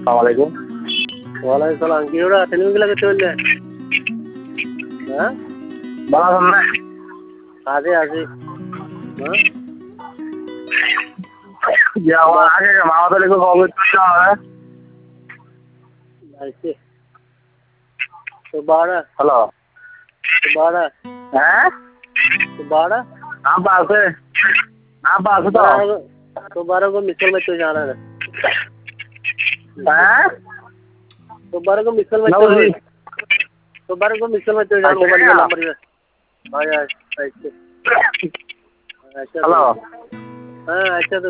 আসসালামাইকুম। ওয়ালাইকুম সালাম। কি ওরা টেলিভিশন করতে বললে? হ্যাঁ ভালো আছেন না? আছি আছি। হ্যাঁ যে আমার আগে মামাদের একটু কবে তুলতে হবে? আইছে তো বাড়া হ্যালো, তো বাড়া হ্যাঁ তো বাড়া आप আছে आप আছে তো? तो बारह को मिसल में तो जाना है হ্যাঁ तो बारह को मिसल में না तो বুঝি। जाना अच्छा, मोबाइल क्या? का नंबर है हाँ यार ऐसे अच्छा হ্যালো हाँ अच्छा तो